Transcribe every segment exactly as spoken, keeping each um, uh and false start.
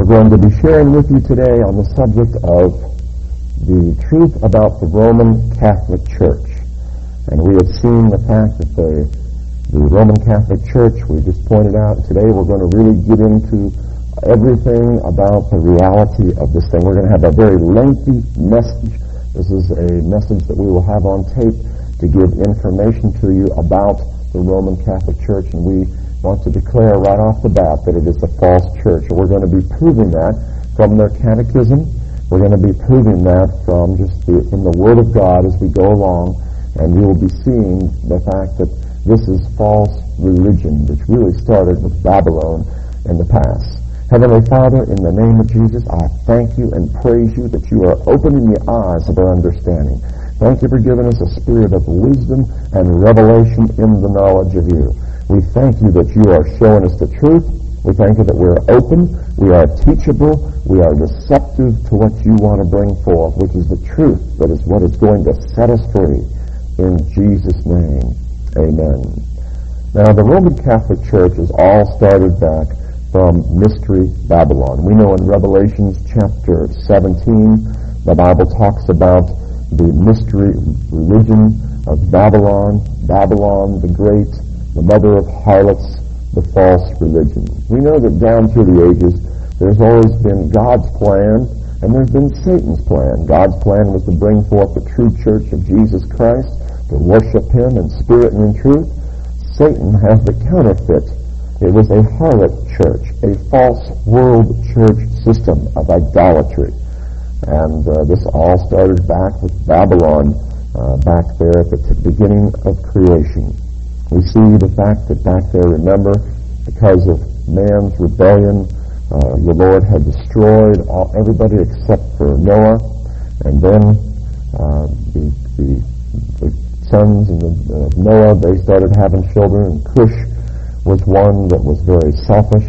going to be sharing with you today on the subject of the truth about the Roman Catholic Church. And we have seen the fact that the, the Roman Catholic Church, we just pointed out, today we're going to really get into everything about the reality of this thing. We're going to have a very lengthy message. This is a message that we will have on tape to give information to you about the Roman Catholic Church, and we want to declare right off the bat that it is a false church. And we're going to be proving that from their catechism. We're going to be proving that from just the, from the Word of God as we go along, and you will be seeing the fact that this is false religion, which really started with Babylon in the past. Heavenly Father, in the name of Jesus, I thank you and praise you that you are opening the eyes of our understanding. Thank you for giving us a spirit of wisdom and revelation in the knowledge of you. We thank you that you are showing us the truth. We thank you that we're open, we are teachable, we are receptive to what you want to bring forth, which is the truth that is what is going to set us free. In Jesus' name, amen. Now, the Roman Catholic Church is all started back from Mystery Babylon. We know in Revelation chapter seventeen, the Bible talks about the mystery religion of Babylon, Babylon the Great, the mother of harlots, the false religion. We know that down through the ages, there's always been God's plan, and there's been Satan's plan. God's plan was to bring forth the true church of Jesus Christ, to worship him in spirit and in truth. Satan has the counterfeit. It was a harlot church, a false world church system of idolatry. And uh, this all started back with Babylon, uh, back there at the t- beginning of creation. We see the fact that back there, remember, because of man's rebellion, uh, the Lord had destroyed all, everybody except for Noah, and then uh, the, the, the sons and the, uh, Noah, they started having children, and Cush was one that was very selfish,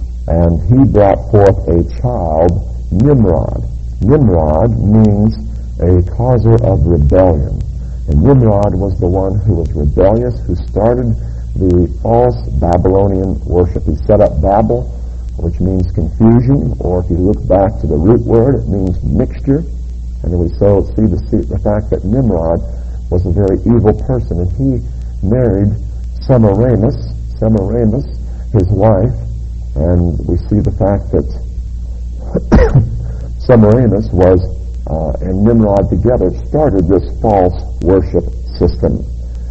and he brought forth a child, Nimrod. Nimrod means a causer of rebellion. And Nimrod was the one who was rebellious, who started the false Babylonian worship. He set up Babel, which means confusion, or if you look back to the root word, it means mixture. And we so see the, see the fact that Nimrod was a very evil person, and he married Semiramis, Semiramis, his wife, and we see the fact that Semiramis was Uh, and Nimrod together started this false worship system.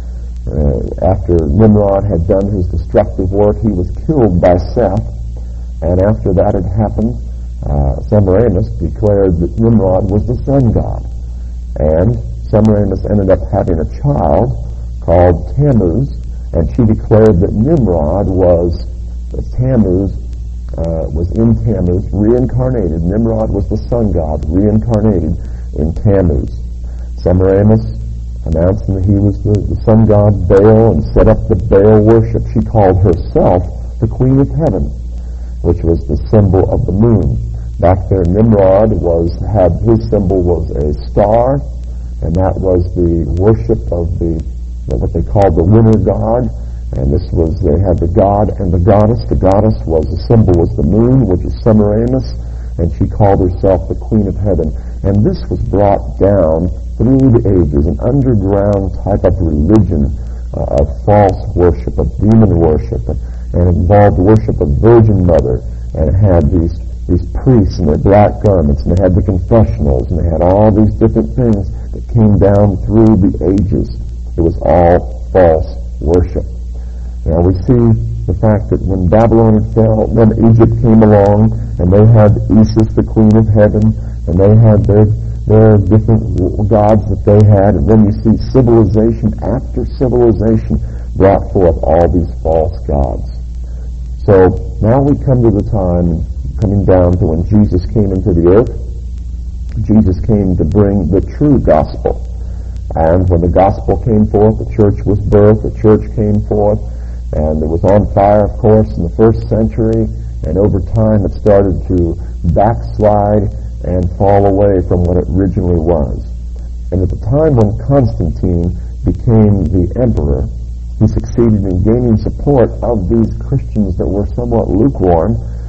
Uh, after Nimrod had done his destructive work, he was killed by Seth, and after that had happened, uh, Semiramis declared that Nimrod was the sun god. And Semiramis ended up having a child called Tammuz, and she declared that Nimrod was, that Tammuz Uh, was in Tammuz, reincarnated. Nimrod was the sun god, reincarnated in Tammuz. Semiramis announcing that he was the, the sun god Baal and set up the Baal worship. She called herself the Queen of Heaven, which was the symbol of the moon. Back there, Nimrod was had his symbol was a star, and that was the worship of the what they called the winter god. And this was, they had the god and the goddess. The goddess was, the symbol was the moon, which is Semiramis, and she called herself the Queen of Heaven. And this was brought down through the ages, an underground type of religion, uh, of false worship, of demon worship, and, and involved worship of Virgin Mother. And it had these, these priests in their black garments, and they had the confessionals, and they had all these different things that came down through the ages. It was all false worship. Now we see the fact that when Babylon fell, then Egypt came along, and they had Isis, the Queen of Heaven, and they had their their different gods that they had, and then you see civilization after civilization brought forth all these false gods. So now we come to the time, coming down to when Jesus came into the earth. Jesus came to bring the true gospel. And when the gospel came forth, the church was birthed, the church came forth, and it was on fire, of course, in the first century, and over time it started to backslide and fall away from what it originally was. And at the time when Constantine became the emperor, he succeeded in gaining support of these Christians that were somewhat lukewarm,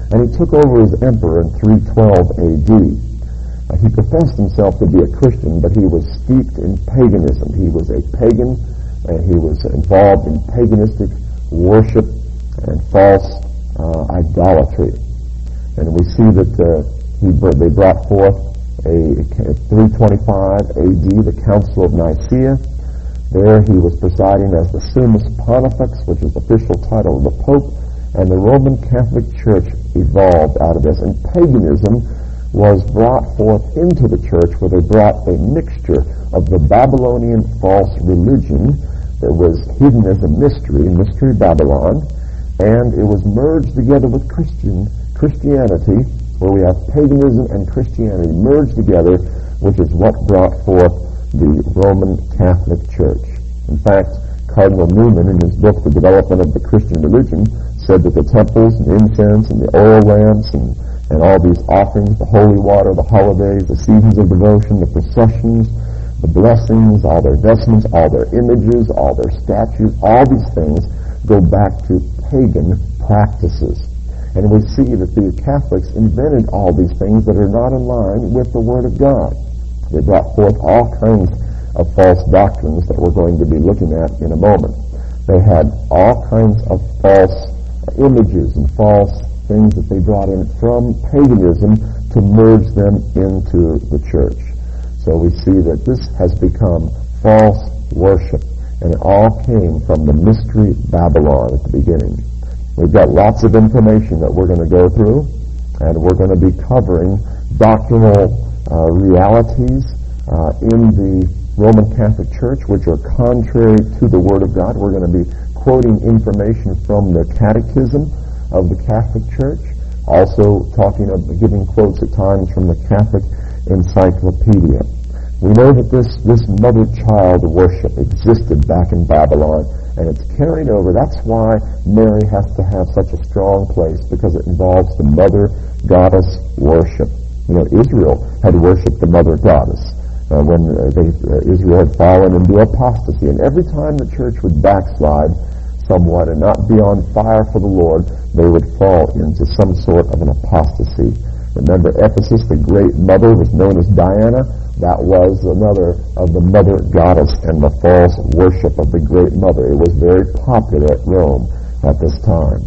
and he took over as emperor in three twelve A D. Uh, he professed himself to be a Christian, but he was steeped in paganism. He was a pagan, and he was involved in paganistic worship and false uh, idolatry. And we see that uh, he they brought forth a, a three twenty-five A D, the Council of Nicaea. There he was presiding as the Summus Pontifex, which is the official title of the Pope, and the Roman Catholic Church evolved out of this. And paganism was brought forth into the church, where they brought a mixture of the Babylonian false religion that was hidden as a mystery, Mystery Babylon, and it was merged together with Christian Christianity, where we have paganism and Christianity merged together, which is what brought forth the Roman Catholic Church. In fact, Cardinal Newman, in his book, The Development of the Christian Religion, said that the temples and incense and the oil lamps and And all these offerings, the holy water, the holidays, the seasons of devotion, the processions, the blessings, all their vestments, all their images, all their statues, all these things go back to pagan practices. And we see that the Catholics invented all these things that are not in line with the Word of God. They brought forth all kinds of false doctrines that we're going to be looking at in a moment. They had all kinds of false images and false things that they brought in from paganism to merge them into the church. So we see that this has become false worship, and it all came from the Mystery Babylon at the beginning. We've got lots of information that we're going to go through, and we're going to be covering doctrinal uh, realities uh, in the Roman Catholic Church, which are contrary to the Word of God. We're going to be quoting information from the Catechism of the Catholic Church, also talking of giving quotes at times from the Catholic Encyclopedia. We know that this, this mother-child worship existed back in Babylon, and it's carried over. That's why Mary has to have such a strong place, because it involves the mother goddess worship. You know, Israel had worshipped the mother goddess uh, when uh, they, uh, Israel had fallen into apostasy, and every time the church would backslide somewhat and not be on fire for the Lord, they would fall into some sort of an apostasy. Remember, Ephesus, the great mother, was known as Diana. That was another of the mother goddess and the false worship of the great mother. It was very popular at Rome at this time.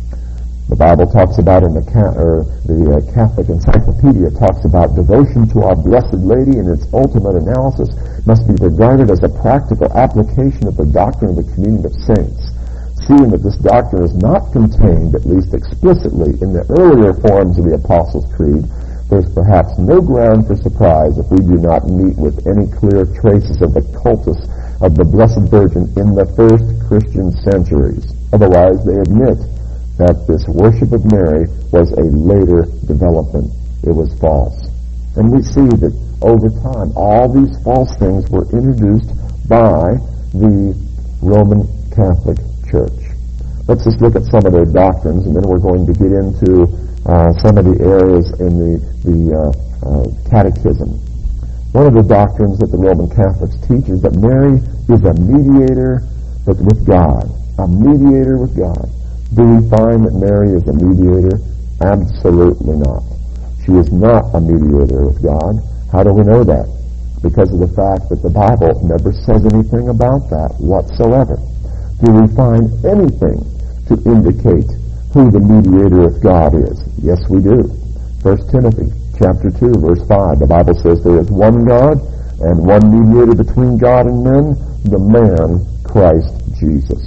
The Bible talks about in the, or the uh, Catholic Encyclopedia talks about devotion to our Blessed Lady, and its ultimate analysis must be regarded as a practical application of the doctrine of the communion of saints. Seeing that this doctrine is not contained, at least explicitly, in the earlier forms of the Apostles' Creed, there's perhaps no ground for surprise if we do not meet with any clear traces of the cultus of the Blessed Virgin in the first Christian centuries. Otherwise, they admit that this worship of Mary was a later development. It was false. And we see that over time, all these false things were introduced by the Roman Catholic Church. Let's just look at some of their doctrines, and then we're going to get into uh, some of the areas in the, the uh, uh, Catechism. One of the doctrines that the Roman Catholics teach is that Mary is a mediator but with God. A mediator with God. Do we find that Mary is a mediator? Absolutely not. She is not a mediator with God. How do we know that? Because of the fact that the Bible never says anything about that whatsoever. Do we find anything to indicate who the mediator with God is? Yes, we do. First Timothy chapter two, verse five, the Bible says there is one God and one mediator between God and men, the man Christ Jesus.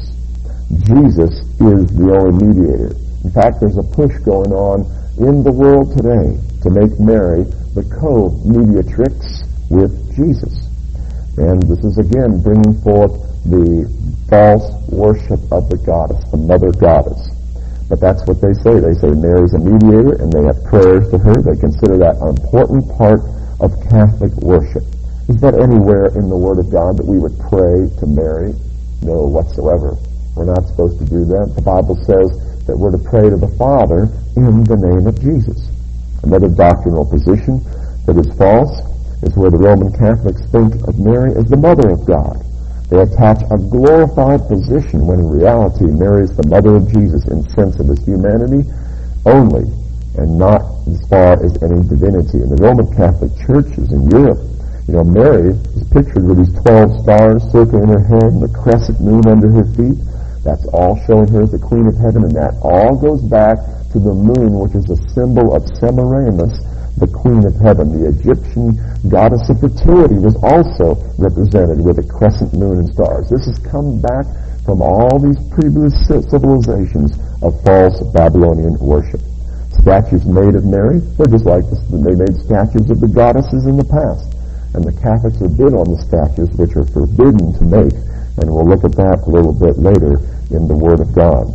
Jesus is the only mediator. In fact, there's a push going on in the world today to make Mary the co-mediatrix with Jesus. And this is again bringing forth the false worship of the goddess, the mother goddess. But that's what they say. They say Mary's a mediator, and they have prayers to her. They consider that an important part of Catholic worship. Is that anywhere in the Word of God that we would pray to Mary? No, whatsoever. We're not supposed to do that. The Bible says that we're to pray to the Father in the name of Jesus. Another doctrinal position that is false is where the Roman Catholics think of Mary as the mother of God. They attach a glorified position when in reality Mary is the mother of Jesus in sense of his humanity only, and not as far as any divinity. In the Roman Catholic churches in Europe, you know, Mary is pictured with these twelve stars circling her head and the crescent moon under her feet. That's all showing her as the Queen of Heaven, and that all goes back to the moon, which is a symbol of Semiramis, the Queen of Heaven. The Egyptian goddess of fertility was also represented with a crescent moon and stars. This has come back from all these previous civilizations of false Babylonian worship. Statues made of Mary, they're just like this. They made statues of the goddesses in the past. And the Catholics are bid on the statues which are forbidden to make. And we'll look at that a little bit later in the Word of God.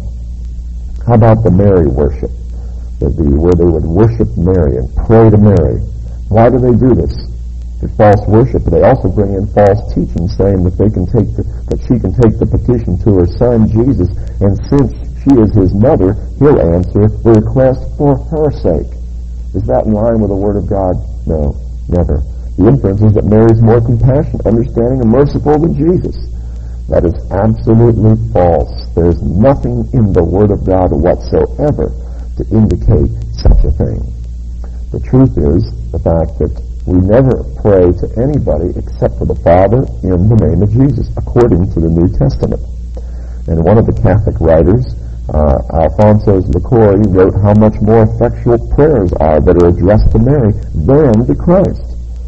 How about the Mary worship? The, the, where they would worship Mary and pray to Mary. Why do they do this? For false worship. But they also bring in false teaching saying that they can take the, that she can take the petition to her son Jesus, and since she is his mother, he'll answer the request for her sake. Is that in line with the Word of God? No, never. The inference is that Mary is more compassionate, understanding, and merciful than Jesus. That is absolutely false. There's nothing in the Word of God whatsoever to indicate such a thing. The truth is the fact that we never pray to anybody except for the Father in the name of Jesus, according to the New Testament. And one of the Catholic writers, uh, Alphonsus Licori, wrote how much more effectual prayers are that are addressed to Mary than to Christ.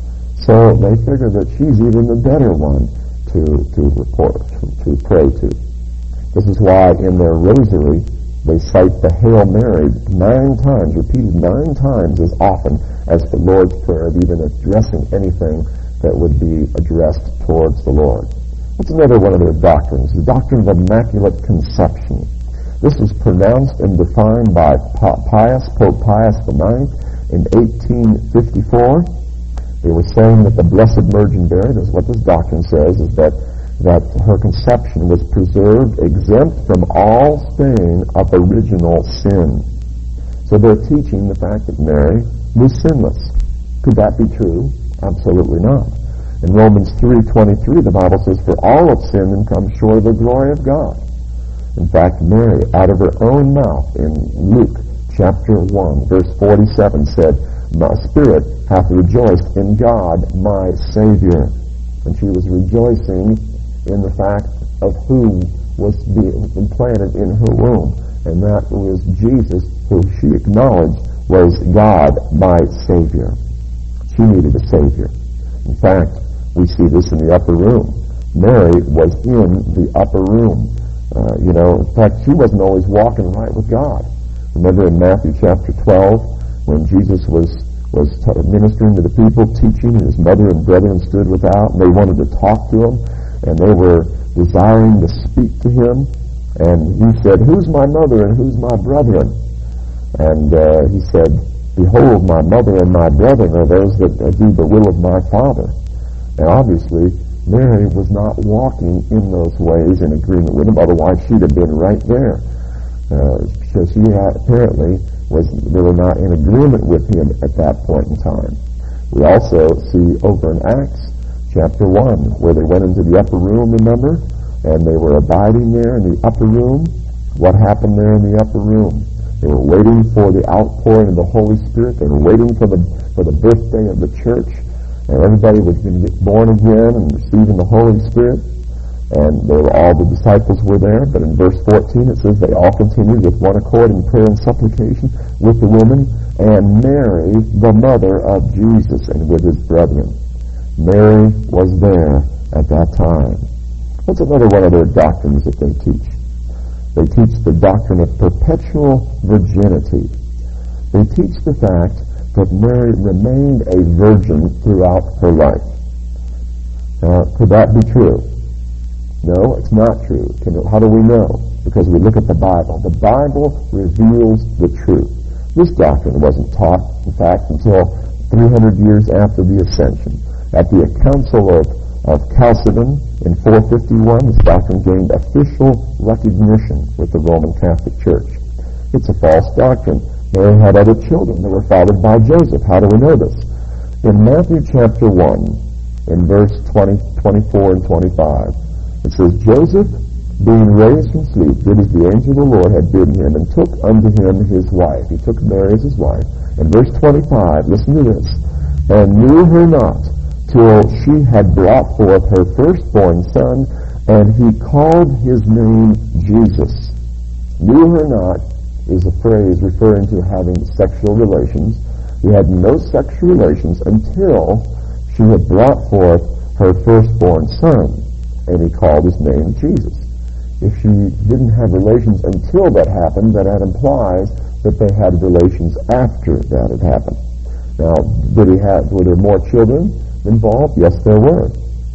So they figure that she's even the better one to, to report, to, to pray to. This is why in their rosary they cite the Hail Mary nine times, repeated nine times as often as the Lord's Prayer, even addressing anything that would be addressed towards the Lord. What's another one of their doctrines? The doctrine of Immaculate Conception. This was pronounced and defined by Pius, Pope Pius the ninth in eighteen fifty-four. They were saying that the Blessed Virgin Mary, that's what this doctrine says, is that, that her conception was preserved exempt from all stain of original sin. So they're teaching the fact that Mary was sinless. Could that be true? Absolutely not. In Romans three twenty-three, the Bible says, "For all have sinned and come short of the glory of God." In fact, Mary, out of her own mouth, in Luke chapter one, verse forty-seven, said, "My spirit hath rejoiced in God my Savior." And she was rejoicing in the fact of who was being implanted in her womb. And that was Jesus, who she acknowledged was God my Savior. She needed a Savior. In fact, we see this in the upper room. Mary was in the upper room. Uh, you know, in fact, she wasn't always walking right with God. Remember in Matthew chapter twelve, when Jesus was was t- ministering to the people, teaching, and his mother and brethren stood without, and they wanted to talk to him, and they were desiring to speak to him, and he said, "Who's my mother and who's my brethren?" And uh, he said, "Behold, my mother and my brethren are those that uh, do the will of my Father." And obviously, Mary was not walking in those ways in agreement with him, otherwise she'd have been right there. Uh, so she had, apparently was really not in agreement with him at that point in time. We also see over in Acts chapter one, where they went into the upper room, remember? And they were abiding there in the upper room. What happened there in the upper room? They were waiting for the outpouring of the Holy Spirit. They were waiting for the for the birthday of the church. And everybody was going to get born again and receiving the Holy Spirit. And they were, all the disciples were there. But in verse fourteen it says they all continued with one accord in prayer and supplication with the women and Mary, the mother of Jesus, and with his brethren. Mary was there at that time. What's another one of their doctrines that they teach? They teach the doctrine of perpetual virginity. They teach the fact that Mary remained a virgin throughout her life. Now, could that be true? No, it's not true. Can, how do we know? Because we look at the Bible. The Bible reveals the truth. This doctrine wasn't taught, in fact, until three hundred years after the Ascension. At the Council of, of Chalcedon in four fifty-one, this doctrine gained official recognition with the Roman Catholic Church. It's a false doctrine. Mary had other children that were fathered by Joseph. How do we know this? In Matthew chapter one, in verse twenty, twenty-four and twenty-five, it says, "Joseph, being raised from sleep, did as the angel of the Lord had bidden him, and took unto him his wife. He took Mary as his wife. And verse twenty-five, listen to this. And knew her not till she had brought forth her firstborn son, and he called his name Jesus. Knew her not is a phrase referring to having sexual relations. He had no sexual relations until she had brought forth her firstborn son, and he called his name Jesus. If she didn't have relations until that happened, then that implies that they had relations after that had happened. Now, did he have, were there more children involved? Yes, there were.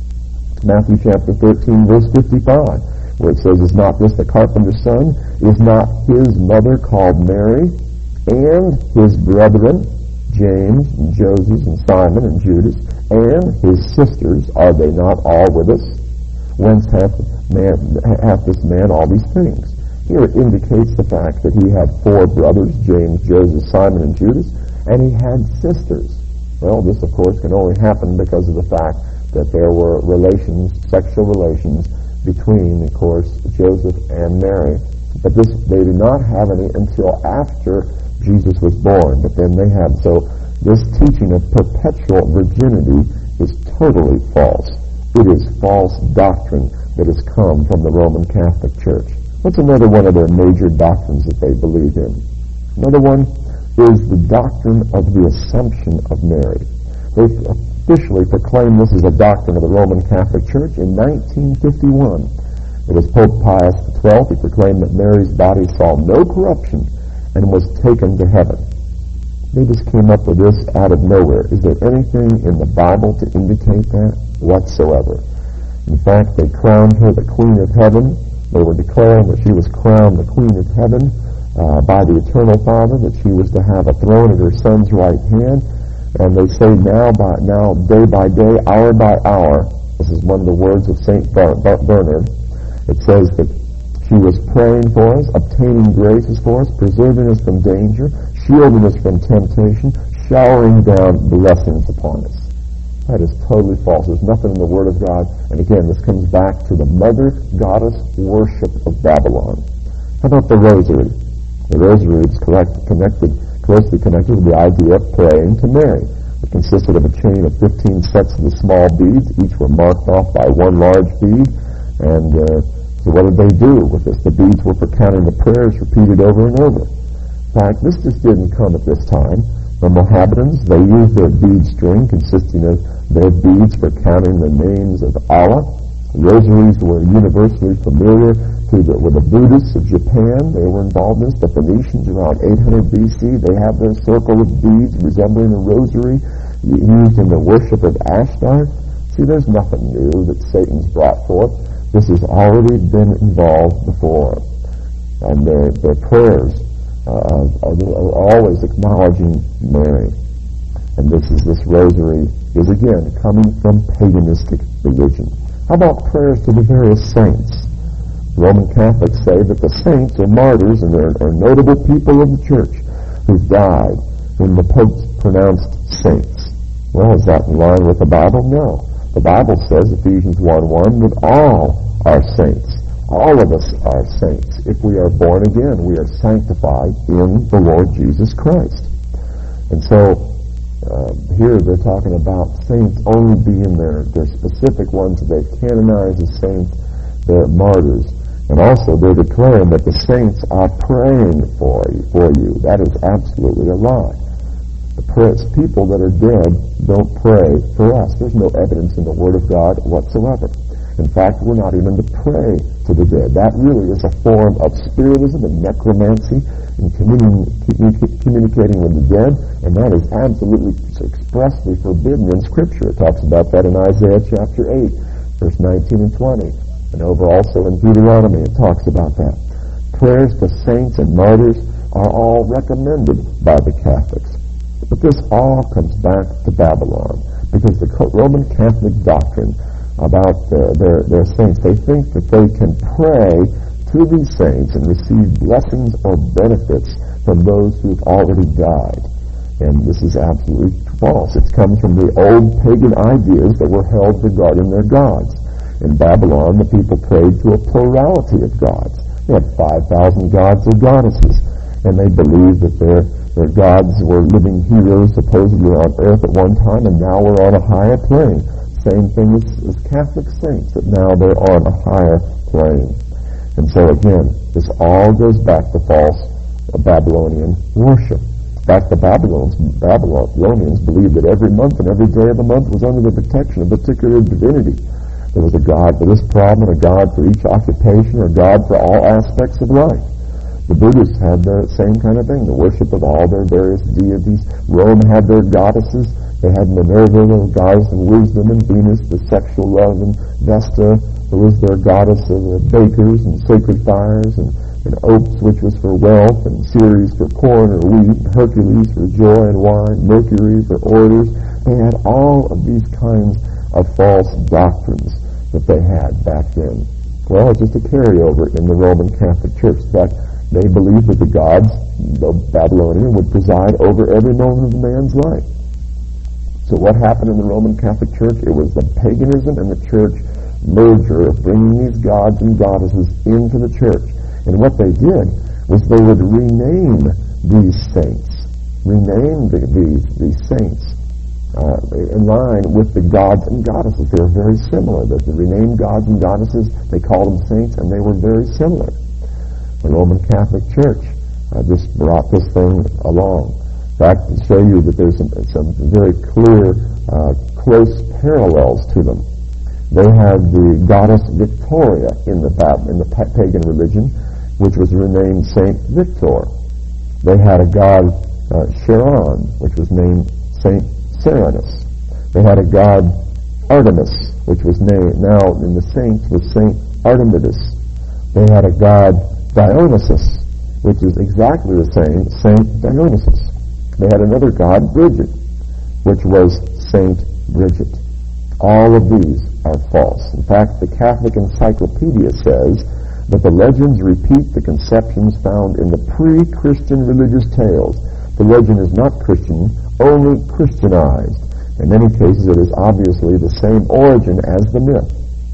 Matthew chapter thirteen, verse fifty-five, where it says, is not this the carpenter's son? Is not his mother called Mary? And his brethren, James and Joseph and Simon and Judas, and his sisters, are they not all with us? Whence hath, man, hath this man all these things? Here it indicates the fact that he had four brothers, James, Joseph, Simon, and Judas, and he had sisters. Well, this, of course, can only happen because of the fact that there were relations, sexual relations, between, of course, Joseph and Mary. But this, they did not have any until after Jesus was born. But then they had, so this teaching of perpetual virginity is totally false. It is false doctrine that has come from the Roman Catholic Church. What's another one of their major doctrines that they believe in? Another one is the doctrine of the Assumption of Mary. They officially proclaimed this as a doctrine of the Roman Catholic Church in nineteen fifty-one. It was Pope Pius the twelfth. He proclaimed that Mary's body saw no corruption and was taken to heaven. They just came up with this out of nowhere. Is there anything in the Bible to indicate that whatsoever? In fact, they crowned her the Queen of Heaven. They were declaring that she was crowned the Queen of Heaven uh, by the Eternal Father, that she was to have a throne at her Son's right hand. And they say now, by now, day by day, hour by hour. This is one of the words of Saint Bar- Bar- Bernard. It says that she was praying for us, obtaining graces for us, preserving us from danger, shielding us from temptation, showering down blessings upon us. That is totally false. There's nothing in the Word of God. And again, this comes back to the mother goddess worship of Babylon. How about the rosary? The rosary is correct, connected, closely connected with the idea of praying to Mary. It consisted of a chain of fifteen sets of the small beads. Each were marked off by one large bead. And uh, so what did they do with this? The beads were for counting the prayers repeated over and over. In fact, this just didn't come at this time. The Mohammedans, they used their bead string consisting of their beads for counting the names of Allah. Rosaries were universally familiar to the, with the Buddhists of Japan. They were involved in this. The Phoenicians around eight hundred B C, they have their circle of beads resembling a rosary used in the worship of Ashtar. See, there's nothing new that Satan's brought forth. This has already been involved before. And their, their prayers uh, are, are always acknowledging Mary. And this is this rosary is again coming from paganistic religion. How about prayers to the various saints? Roman Catholics say that the saints are martyrs and are, are notable people of the church who died when the popes pronounced saints. Well, is that in line with the Bible? No. The Bible says, Ephesians one one, that all are saints. All of us are saints. If we are born again, we are sanctified in the Lord Jesus Christ. And so, uh, here they're talking about saints only being their, their specific ones that they've canonized as saints, they're martyrs. And also they're declaring that the saints are praying for you. For you. That is absolutely a lie. The prayers, people that are dead don't pray for us. There's no evidence in the Word of God whatsoever. In fact, we're not even to pray to the dead. That really is a form of spiritism and necromancy and communi- communicating with the dead, and that is absolutely expressly forbidden in Scripture. It talks about that in Isaiah chapter eight, verse nineteen and twenty. And over also in Deuteronomy it talks about that. Prayers to saints and martyrs are all recommended by the Catholics. But this all comes back to Babylon, because the Roman Catholic doctrine about uh, their, their saints, they think that they can pray to these saints and receive blessings or benefits from those who've already died. And this is absolutely false. It comes from the old pagan ideas that were held regarding their gods. In Babylon, the people prayed to a plurality of gods. They had five thousand gods or goddesses, and they believed that their, their gods were living heroes supposedly on earth at one time, and now we're on a higher plane. Same thing as, as Catholic saints, that now they're on a higher plane. And so again, this all goes back to false Babylonian worship. In fact, the Babylonians, Babylonians believed that every month and every day of the month was under the protection of a particular divinity. There was a God for this problem, and a God for each occupation, or a God for all aspects of life. The Buddhists had the same kind of thing, the worship of all their various deities. Rome had their goddesses. They had Minerva, the goddess of wisdom, and Venus, the sexual love, and Vesta, who was their goddess of the bakers and sacred fires, and, and Ops, which was for wealth, and Ceres for corn or wheat, and Hercules for joy and wine, Mercury for orders. They had all of these kinds of false doctrines that they had back then. Well, it's just a carryover in the Roman Catholic Church. In fact, they believed that the gods of Babylonian would preside over every moment of the man's life. So what happened in the Roman Catholic Church? It was the paganism and the church merger of bringing these gods and goddesses into the church. And what they did was they would rename these saints, rename the, these, these saints uh, in line with the gods and goddesses. They were very similar. The, the renamed gods and goddesses, they called them saints, and they were very similar. The Roman Catholic Church uh, just brought this thing along. In fact, to show you that there's some, some very clear, uh, close parallels to them. They had the goddess Victoria in the in the pagan religion, which was renamed Saint Victor. They had a god uh, Charon, which was named Saint Serenus. They had a god Artemis, which was named now in the saints was Saint Artemidus. They had a god Dionysus, which is exactly the same, Saint Dionysus. They had another god, Bridget, which was Saint Bridget. All of these are false. In fact, the Catholic Encyclopedia says that the legends repeat the conceptions found in the pre-Christian religious tales. The legend is not Christian, only Christianized. In many cases, it is obviously the same origin as the myth.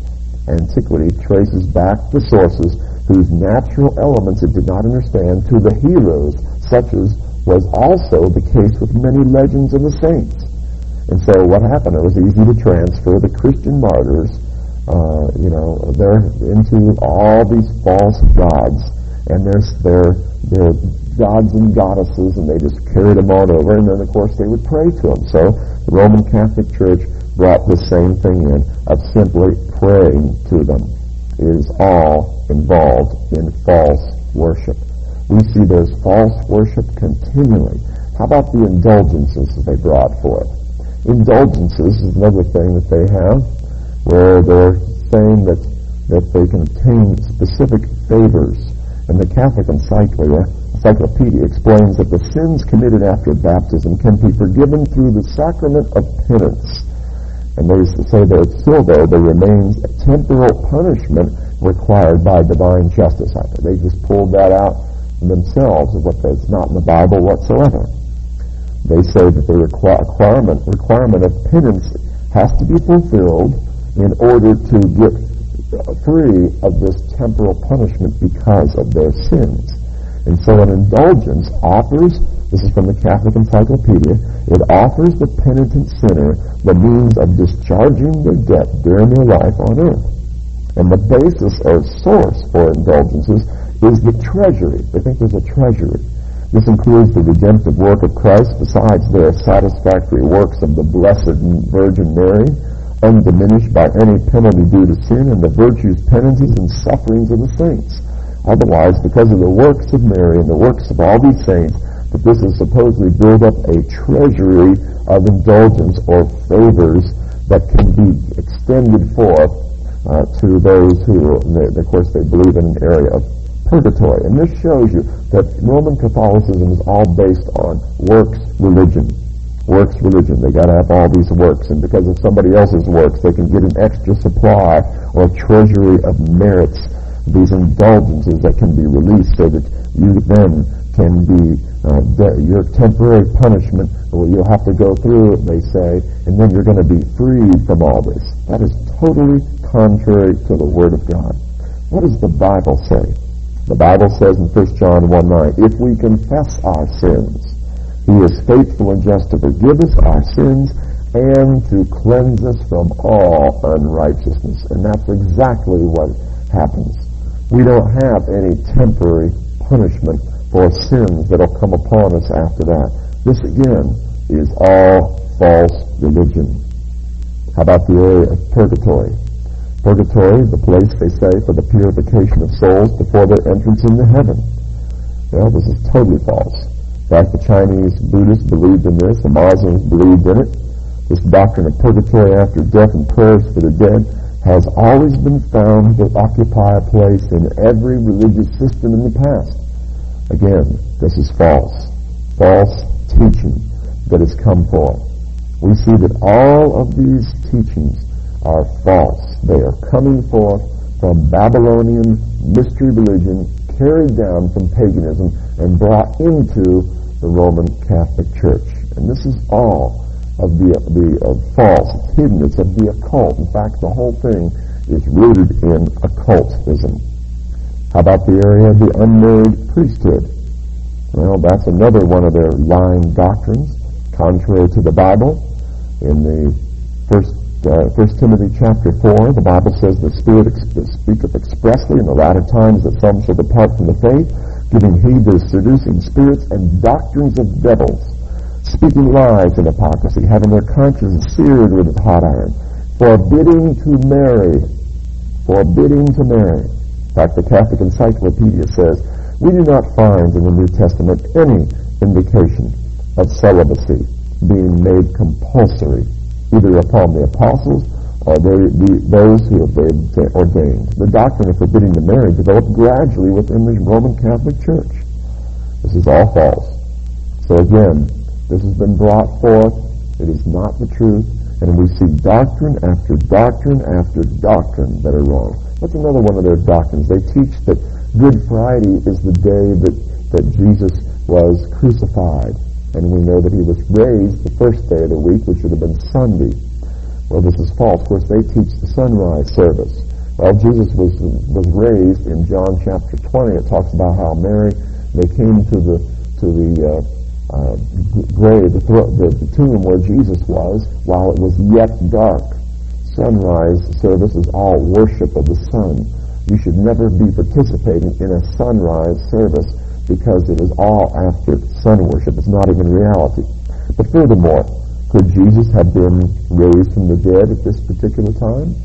Antiquity traces back the sources whose natural elements it did not understand to the heroes, such as was also the case with many legends of the saints. And so what happened, it was easy to transfer the Christian martyrs, uh, you know, they're into all these false gods, and there's their, their gods and goddesses, and they just carried them on over, and then of course they would pray to them. So the Roman Catholic Church brought the same thing in, of simply praying to them. It is all involved in false worship. We see there's false worship continually. How about the indulgences that they brought forth? Indulgences is another thing that they have, where they're saying that, that they can obtain specific favors. And the Catholic Encyclopedia, Encyclopedia explains that the sins committed after baptism can be forgiven through the sacrament of penance. And they say that still, though, there remains a temporal punishment required by divine justice. They just pulled that out themselves, what that's not in the Bible whatsoever. They say that the requirement requirement of penance has to be fulfilled in order to get free of this temporal punishment because of their sins. And so an indulgence offers, this is from the Catholic Encyclopedia, it offers the penitent sinner the means of discharging their debt during their life on earth. And the basis or source for indulgences is the treasury. They think there's a treasury. This includes the redemptive work of Christ besides their satisfactory works of the Blessed Virgin Mary, undiminished by any penalty due to sin, and the virtues, penances, and sufferings of the saints. Otherwise, because of the works of Mary and the works of all these saints, that this is supposedly build up a treasury of indulgence or favors that can be extended forth uh, to those who, of course, they believe in an area of purgatory. And this shows you that Roman Catholicism is all based on works religion. Works religion. They got to have all these works, and because of somebody else's works, they can get an extra supply or a treasury of merits, these indulgences that can be released so that you then can be, uh, de- your temporary punishment, well, you'll have to go through it, they say, and then you're going to be freed from all this. That is totally contrary to the Word of God. What does the Bible say? The Bible says in First John one nine, if we confess our sins, He is faithful and just to forgive us our sins and to cleanse us from all unrighteousness. And that's exactly what happens. We don't have any temporary punishment for sins that will come upon us after that. This, again, is all false religion. How about the area of purgatory? Purgatory, the place, they say, for the purification of souls before their entrance into heaven. Well, this is totally false. In fact, the Chinese Buddhists believed in this. The Muslims believed in it. This doctrine of purgatory after death and prayers for the dead has always been found to occupy a place in every religious system in the past. Again, this is false. False teaching that has come forth. We see that all of these teachings are false. They are coming forth from Babylonian mystery religion, carried down from paganism, and brought into the Roman Catholic Church. And this is all of the, the of false. It's hidden. It's of the occult. In fact, the whole thing is rooted in occultism. How about the area of the unmarried priesthood? Well, that's another one of their lying doctrines, contrary to the Bible. In the first uh, First Timothy chapter four, the Bible says the Spirit ex- speaketh expressly in the latter times that some shall depart from the faith, giving heed to seducing spirits and doctrines of devils, speaking lies and hypocrisy, having their conscience seared with hot iron, forbidding to marry, forbidding to marry. In fact, the Catholic Encyclopedia says, we do not find in the New Testament any indication of celibacy being made compulsory, either upon the apostles or they, the, those who have been ordained. The doctrine of forbidding to marry developed gradually within the Roman Catholic Church. This is all false. So again, this has been brought forth. It is not the truth, and we see doctrine after doctrine after doctrine that are wrong. That's another one of their doctrines. They teach that Good Friday is the day that, that Jesus was crucified. And we know that he was raised the first day of the week, which would have been Sunday. Well, this is false. Of course, they teach the sunrise service. Well, Jesus was was raised in John chapter twenty. It talks about how Mary, they came to the to the uh, uh, grave, the, the, the tomb where Jesus was, while it was yet dark. Sunrise service is all worship of the sun. You should never be participating in a sunrise service, because it is all after sun worship. It's not even reality. But furthermore, could Jesus have been raised from the dead at this particular time?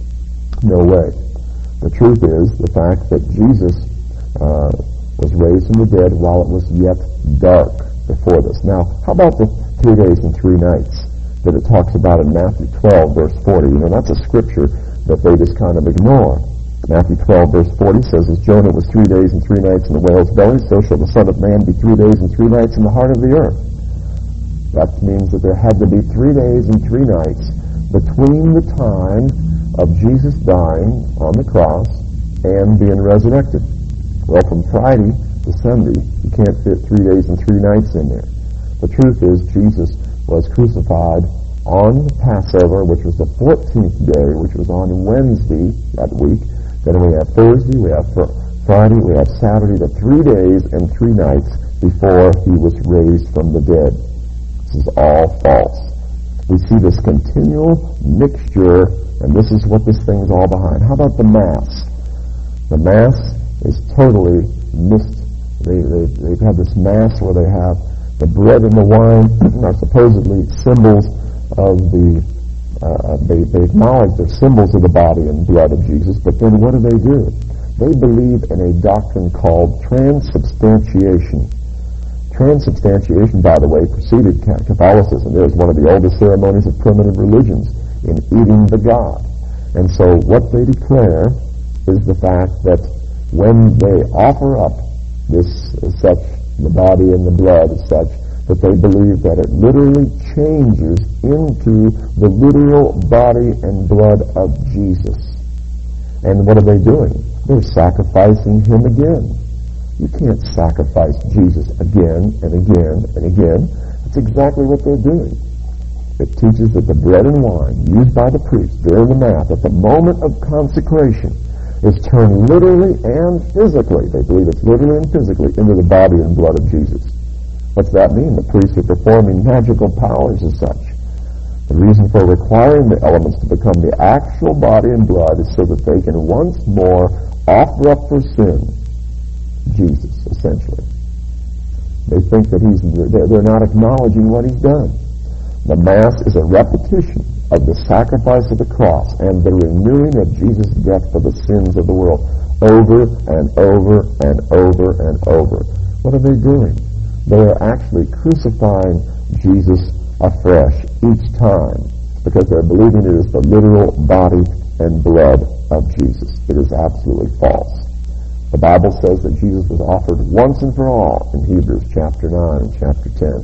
No way. The truth is the fact that Jesus uh, was raised from the dead while it was yet dark before this. Now, how about the three days and three nights that it talks about in Matthew twelve, verse forty? You know, that's a scripture that they just kind of ignore. Matthew twelve, verse forty says, as Jonah was three days and three nights in the whale's belly, so shall the Son of Man be three days and three nights in the heart of the earth. That means that there had to be three days and three nights between the time of Jesus dying on the cross and being resurrected. Well, from Friday to Sunday, you can't fit three days and three nights in there. The truth is, Jesus was crucified on Passover, which was the fourteenth day, which was on Wednesday that week. Then we have Thursday, we have Friday, we have Saturday, the three days and three nights before he was raised from the dead. This is all false. We see this continual mixture, and this is what this thing's all behind. How about the Mass? The Mass is totally missed. They, they, they've had this Mass where they have the bread and the wine are supposedly symbols of the Uh, they, they acknowledge they're symbols of the body and blood of Jesus, but then what do they do? They believe in a doctrine called transubstantiation. Transubstantiation, by the way, preceded Catholicism. It was one of the oldest ceremonies of primitive religions in eating the God. And so what they declare is the fact that when they offer up this as such, the body and the blood as such, that they believe that it literally changes into the literal body and blood of Jesus. And what are they doing? They're sacrificing him again. You can't sacrifice Jesus again and again and again. That's exactly what they're doing. It teaches that the bread and wine used by the priest during the Mass at the moment of consecration is turned literally and physically, they believe it's literally and physically, into the body and blood of Jesus. What's that mean? The priests are performing magical powers as such. The reason for requiring the elements to become the actual body and blood is so that they can once more offer up for sin Jesus, essentially. They think that he's, they're not acknowledging what he's done. The Mass is a repetition of the sacrifice of the cross and the renewing of Jesus' death for the sins of the world over and over and over and over. What are they doing? They are actually crucifying Jesus afresh each time because they're believing it is the literal body and blood of Jesus. It is absolutely false. The Bible says that Jesus was offered once and for all in Hebrews chapter nine and chapter ten.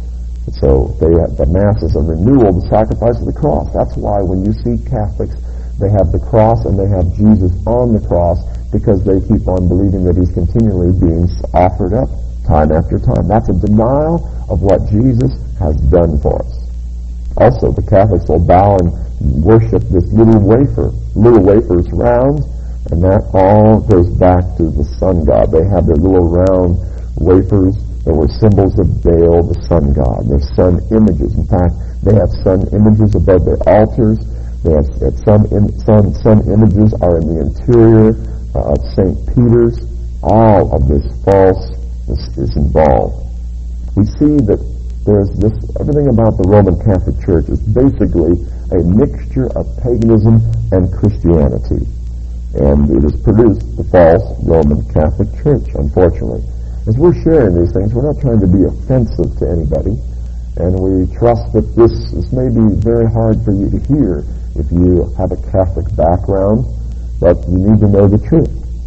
So they have, the Mass is a renewal of the sacrifice of the cross. That's why when you see Catholics, they have the cross and they have Jesus on the cross because they keep on believing that he's continually being offered up time after time. That's a denial of what Jesus has done for us. Also, the Catholics will bow and worship this little wafer. Little wafer's round, and that all goes back to the sun god. They have their little round wafers that were symbols of Baal, the sun god. They're sun images. In fact, they have sun images above their altars. They have, have some in, sun, sun images are in the interior uh, of Saint Peter's. All of this false is, is involved. We see that there's this, everything about the Roman Catholic Church is basically a mixture of paganism and Christianity. And it has produced the false Roman Catholic Church, unfortunately. As we're sharing these things, we're not trying to be offensive to anybody, and we trust that this, this may be very hard for you to hear if you have a Catholic background, but you need to know the truth.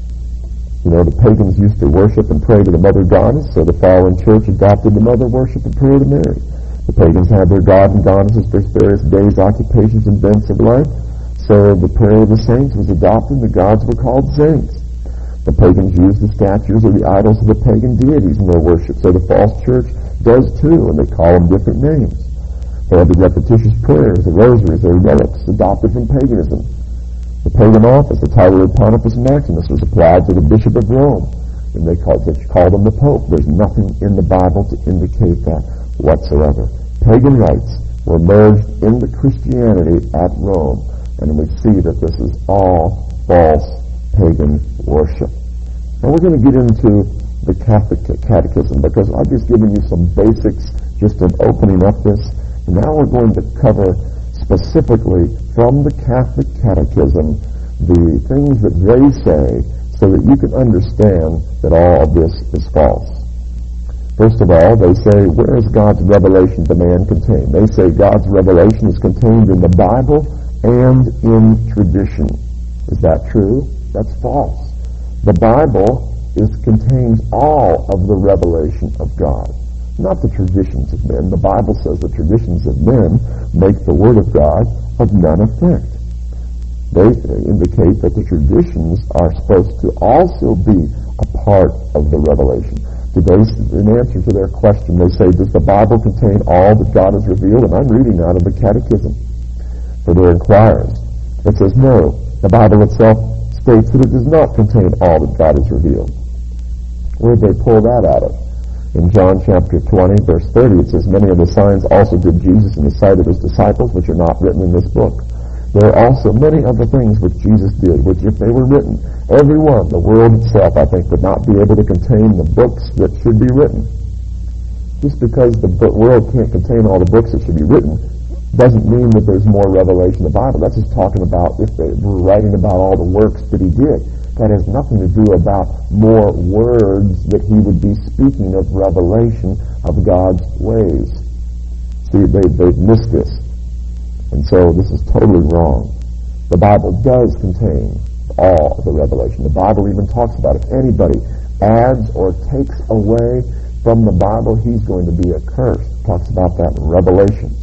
You know, the pagans used to worship and pray to the Mother Goddess, so the following church adopted the Mother worship and prayer to Mary. The pagans had their god and goddesses for various days, occupations, and events of life, so the prayer of the saints was adopted, and the gods were called saints. The pagans used the statues or the idols of the pagan deities in their worship, so the false church does too, and they call them different names. They have the repetitious prayers, the rosaries, the relics adopted from paganism. The pagan office, the title of Pontifex Maximus, was applied to the Bishop of Rome, and they called, they called him the Pope. There's nothing in the Bible to indicate that whatsoever. Pagan rites were merged into Christianity at Rome, and we see that this is all false pagan worship. Now we're going to get into the Catholic Catechism because I've just given you some basics just in opening up this. And now we're going to cover specifically from the Catholic Catechism the things that they say so that you can understand that all of this is false. First of all, they say, where is God's revelation to man contained? They say God's revelation is contained in the Bible and in tradition. Is that true? That's false. The Bible is contains all of the revelation of God, not the traditions of men. The Bible says the traditions of men make the Word of God of none effect. They indicate that the traditions are supposed to also be a part of the revelation. Today, in answer to their question, they say, does the Bible contain all that God has revealed? And I'm reading out of the Catechism for their inquirers. It says, no, the Bible itself states that it does not contain all that God has revealed. Where did they pull that out of? In John chapter twenty, verse thirty, it says, many of the signs also did Jesus in the sight of his disciples, which are not written in this book. There are also many other things which Jesus did, which if they were written, every one, the world itself, I think, would not be able to contain the books that should be written. Just because the world can't contain all the books that should be written doesn't mean that there's more revelation in the Bible. That's just talking about if they were writing about all the works that he did. That has nothing to do about more words that he would be speaking of revelation of God's ways. See, they, they've missed this. And so this is totally wrong. The Bible does contain all the revelation. The Bible even talks about if anybody adds or takes away from the Bible, he's going to be accursed. It talks about that in Revelations.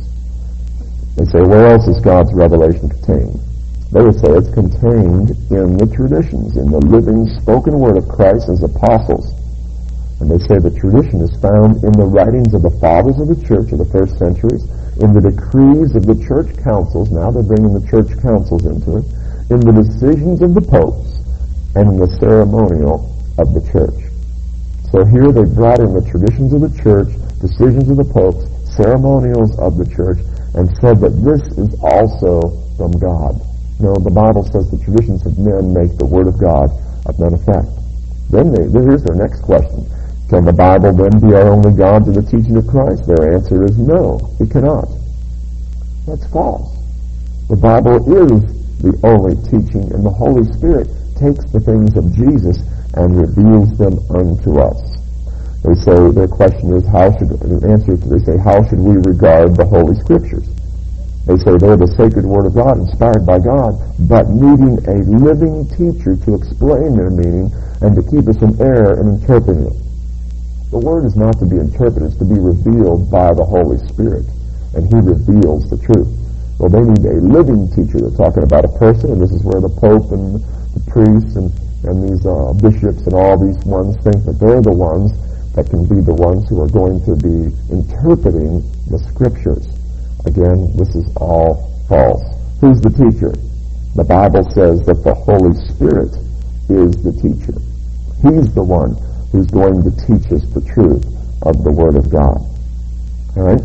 They say, where else is God's revelation contained? They would say it's contained in the traditions, in the living spoken word of Christ as apostles. And they say the tradition is found in the writings of the fathers of the church of the first centuries, in the decrees of the church councils, now they're bringing the church councils into it, in the decisions of the popes, and in the ceremonial of the church. So here they brought in the traditions of the church, decisions of the popes, ceremonials of the church, and said that this is also from God. No, the Bible says the traditions of men make the Word of God of none effect. Then they, here's their next question. Can the Bible then be our only God to the teaching of Christ? Their answer is no, it cannot. That's false. The Bible is the only teaching, and the Holy Spirit takes the things of Jesus and reveals them unto us. They say, their question is, how should, the answer, they say, how should we regard the Holy Scriptures? They say they're the sacred Word of God, inspired by God, but needing a living teacher to explain their meaning and to keep us in error in interpreting it. The Word is not to be interpreted, it's to be revealed by the Holy Spirit, and He reveals the truth. Well, they need a living teacher. They're talking about a person, and this is where the Pope and the priests and, and these uh, bishops and all these ones think that they're the ones that can be the ones who are going to be interpreting the Scriptures. Again, this is all false. Who's the teacher? The Bible says that the Holy Spirit is the teacher. He's the one who's going to teach us the truth of the Word of God. All right?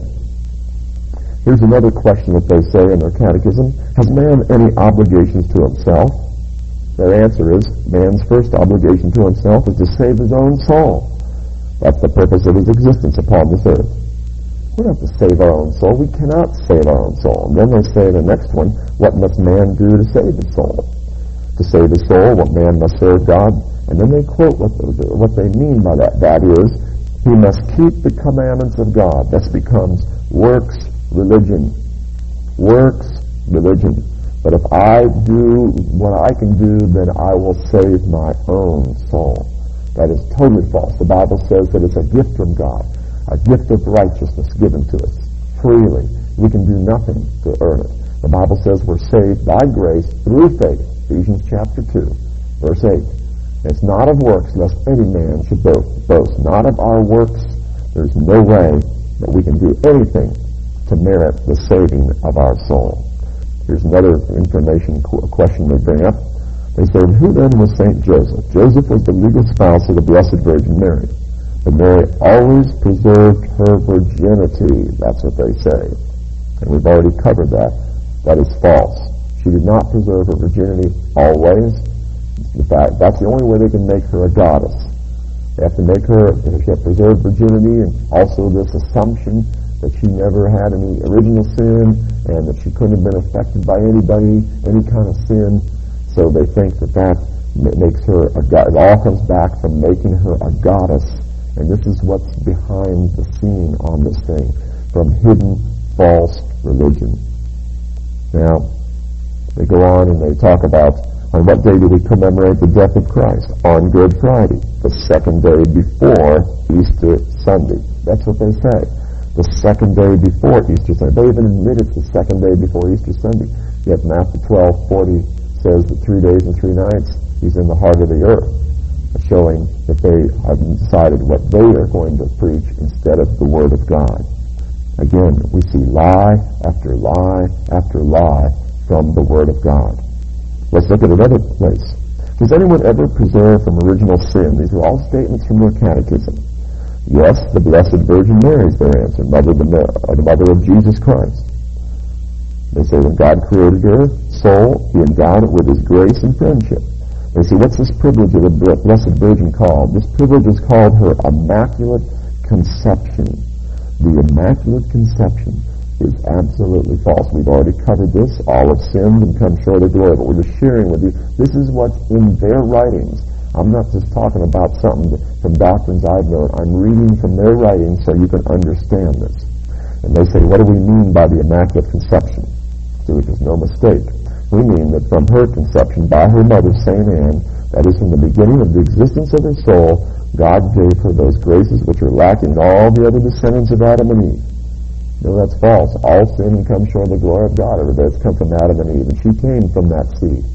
Here's another question that they say in their catechism. Has man any obligations to himself? Their answer is, man's first obligation to himself is to save his own soul. That's the purpose of his existence upon this earth. We don't have to save our own soul. We cannot save our own soul. And then they say the next one, what must man do to save his soul? To save his soul, what man must serve God. And then they quote what, what they mean by that. That is, he must keep the commandments of God. This becomes works religion. Works religion. But if I do what I can do, then I will save my own soul. That is totally false. The Bible says that it's a gift from God. A gift of righteousness given to us freely. We can do nothing to earn it. The Bible says we're saved by grace through faith. Ephesians chapter two, verse eight. It's not of works, lest any man should boast. Not of our works. There's no way that we can do anything to merit the saving of our soul. Here's another information question they bring up. They say, who then was Saint Joseph? Joseph was the legal spouse of the Blessed Virgin Mary. But Mary always preserved her virginity. That's what they say. And we've already covered that. That is false. She did not preserve her virginity always. In fact, that's the only way they can make her a goddess. They have to make her, she had preserved virginity, and also this assumption that she never had any original sin, and that she couldn't have been affected by anybody, any kind of sin. So they think that that makes her a god. It all comes back from making her a goddess. And this is what's behind the scene on this thing, from hidden false religion. Now, they go on and they talk about, on what day do we commemorate the death of Christ? On Good Friday, the second day before Easter Sunday. That's what they say. The second day before Easter Sunday. They even admit it's the second day before Easter Sunday. Yet Matthew twelve forty says that three days and three nights he's in the heart of the earth, showing that they have decided what they are going to preach instead of the Word of God. Again, we see lie after lie after lie from the Word of God. Let's look at another place. Does anyone ever preserve from original sin? These are all statements from their catechism. Yes, the Blessed Virgin Mary is their answer, mother the, the mother of Jesus Christ. They say when God created her soul, He endowed it with His grace and friendship. They say, what's this privilege of the Blessed Virgin called? This privilege is called her Immaculate Conception. The Immaculate Conception is absolutely false. We've already covered this. All have sinned and come short of glory. But we're just sharing with you. This is what's in their writings. I'm not just talking about something from doctrines I've known. I'm reading from their writings so you can understand this. And they say, what do we mean by the Immaculate Conception? So there's no mistake. We mean that from her conception by her mother, Saint Anne, that is from the beginning of the existence of her soul, God gave her those graces which are lacking in all the other descendants of Adam and Eve. No, that's false. All sin comes short of the glory of God. Everybody's come from Adam and Eve, and she came from that seed.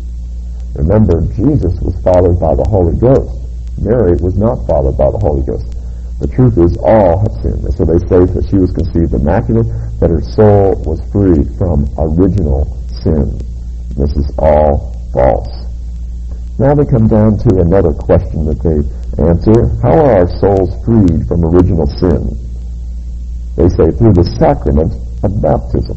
Remember, Jesus was fathered by the Holy Ghost. Mary was not fathered by the Holy Ghost. The truth is all have sinned. And so they say that she was conceived immaculate, that her soul was freed from original sin. This is all false. Now they come down to another question that they answer. How are our souls freed from original sin? They say through the sacrament of baptism.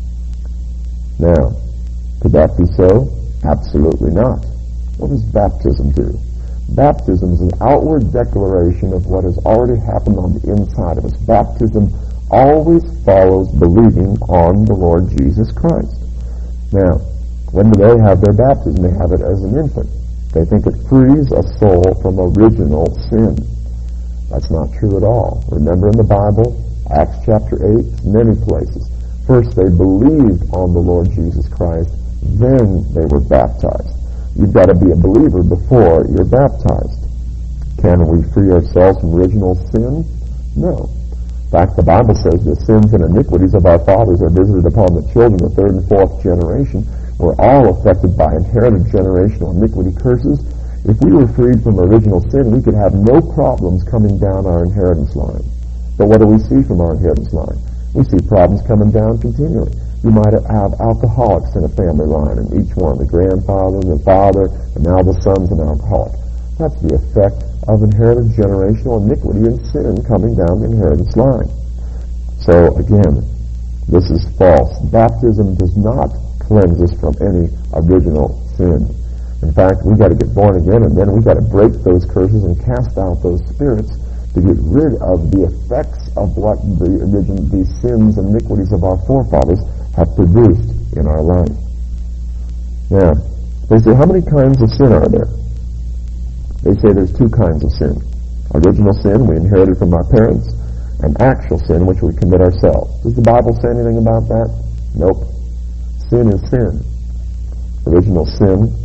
Now, could that be so? Absolutely not. What does baptism do? Baptism is an outward declaration of what has already happened on the inside of us. Baptism always follows believing on the Lord Jesus Christ. Now, when do they have their baptism? They have it as an infant. They think it frees a soul from original sin. That's not true at all. Remember in the Bible, Acts chapter eight, many places. First they believed on the Lord Jesus Christ, then they were baptized. You've got to be a believer before you're baptized. Can we free ourselves from original sin? No. In fact, the Bible says the sins and iniquities of our fathers are visited upon the children, the third and fourth generation. We're all affected by inherited generational iniquity curses. If we were freed from original sin, we could have no problems coming down our inheritance line. But what do we see from our inheritance line? We see problems coming down continually. You might have alcoholics in a family line, and each one, the grandfather and the father, and now the son's an alcoholic. That's the effect of inherited generational iniquity and sin coming down the inheritance line. So again, this is false. Baptism does not cleanse us from any original sin. In fact, we've got to get born again, and then we've got to break those curses and cast out those spirits to get rid of the effects of what the original, the sins and iniquities of our forefathers have produced in our life. Now, they say, how many kinds of sin are there? They say there's two kinds of sin. Original sin, we inherited from our parents, and actual sin, which we commit ourselves. Does the Bible say anything about that? Nope. Sin is sin. Original sin.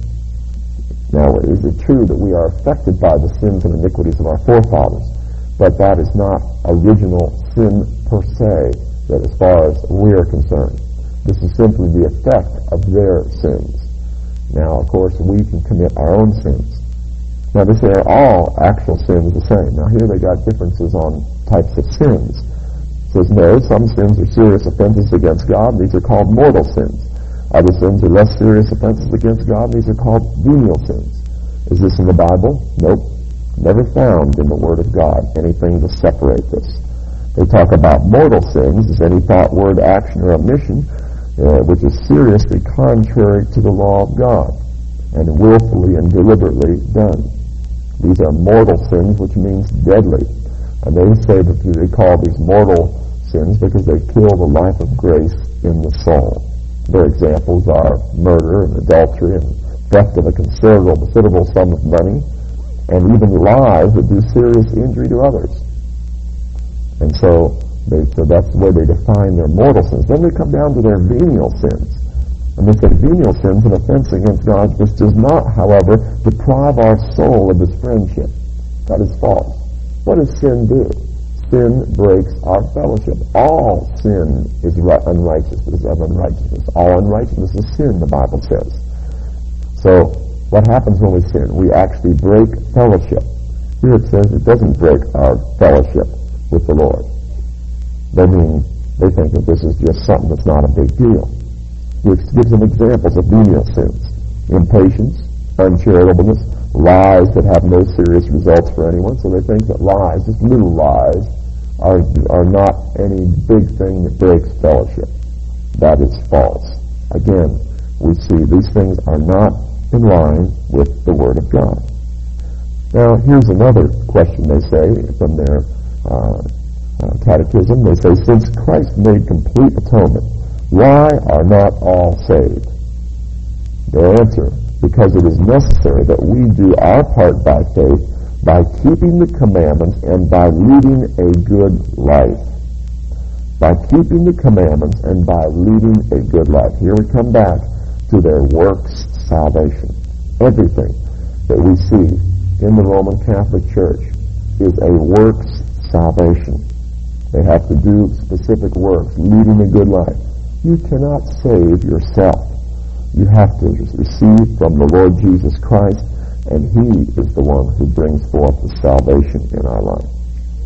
Now, is it true that we are affected by the sins and iniquities of our forefathers? But that is not original sin per se, that as far as we are concerned. This is simply the effect of their sins. Now, of course, we can commit our own sins. Now, they say are all actual sins the same. Now, here they got differences on types of sins. It says, no, some sins are serious offenses against God. These are called mortal sins. Other sins are less serious offenses against God. These are called venial sins. Is this in the Bible? Nope. Never found in the Word of God anything to separate this. They talk about mortal sins as any thought, word, action, or omission, uh, which is seriously contrary to the law of God and willfully and deliberately done. These are mortal sins, which means deadly. And they say that they call these mortal sins because they kill the life of grace in the soul. Their examples are murder and adultery and theft of a considerable, considerable sum of money, and even lies that do serious injury to others. And so, they, so that's the way they define their mortal sins. Then they come down to their venial sins. And they say venial sins, an offense against God, which does not, however, deprive our soul of His friendship. That is false. What does sin do? Sin breaks our fellowship. All sin is unrighteousness of unrighteousness. All unrighteousness is sin, the Bible says. So, what happens when we sin? We actually break fellowship. Here it says it doesn't break our fellowship with the Lord. They mean, they think that this is just something that's not a big deal. He gives them examples of venial sins. Impatience, uncharitableness, lies that have no serious results for anyone. So they think that lies, just little lies, are, are not any big thing that breaks fellowship. That is false. Again, we see these things are not in line with the Word of God. Now, here's another question they say from their uh, uh, catechism. They say, since Christ made complete atonement, why are not all saved? Their answer, because it is necessary that we do our part by faith, by keeping the commandments and by leading a good life. By keeping the commandments and by leading a good life. Here we come back to their works salvation. Everything that we see in the Roman Catholic Church is a works salvation. They have to do specific works, leading a good life. You cannot save yourself. You have to receive from the Lord Jesus Christ, and He is the one who brings forth the salvation in our life.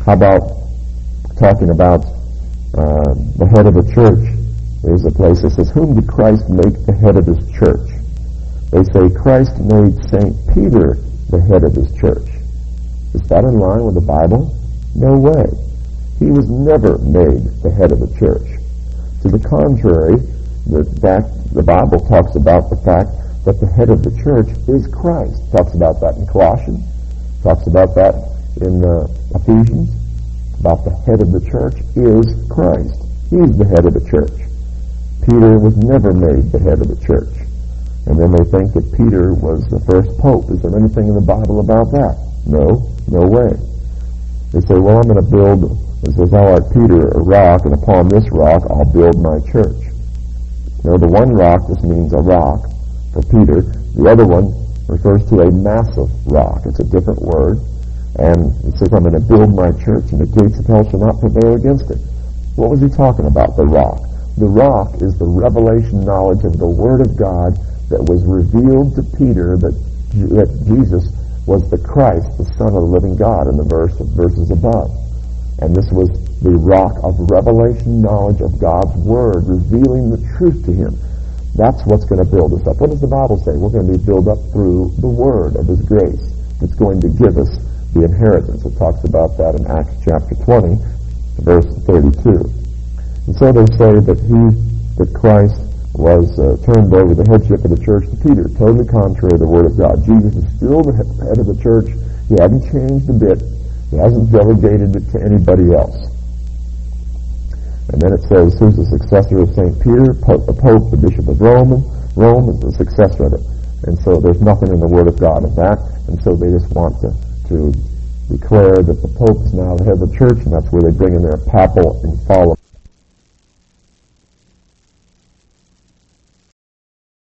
How about talking about uh, the head of the church? There's a place that says, whom did Christ make the head of his church? They say Christ made Saint Peter the head of his church. Is that in line with the Bible? No way. He was never made the head of the church. To the contrary, the, that, the Bible talks about the fact that the head of the church is Christ. Talks about that in Colossians. Talks about that in uh, Ephesians. About the head of the church is Christ. He's the head of the church. Peter was never made the head of the church. And then they think that Peter was the first pope. Is there anything in the Bible about that? No, no way. They say, well, I'm going to build, it says, thou art Peter, a rock, and upon this rock I'll build my church. Now, the one rock, this means a rock for Peter. The other one refers to a massive rock. It's a different word. And it says, I'm going to build my church, and the gates of hell shall not prevail against it. What was he talking about, the rock? The rock is the revelation knowledge of the Word of God that was revealed to Peter that, that Jesus was the Christ, the Son of the living God, in the verse verses above. And this was the rock of revelation knowledge of God's Word, revealing the truth to him. That's what's going to build us up. What does the Bible say? We're going to be built up through the Word of His grace. It's going to give us the inheritance. It talks about that in Acts chapter twenty, verse thirty-two. And so they say that he, that Christ was uh, turned over the headship of the church to Peter, totally contrary to the Word of God. Jesus is still the head of the church. He hasn't changed a bit. He hasn't delegated it to anybody else. And then it says, who's the successor of Saint Peter? Pope, the Pope, the Bishop of Rome. Rome is the successor of it. And so there's nothing in the Word of God of that. And so they just want to, to declare that the Pope is now the head of the church, and that's where they bring in their papal and follow.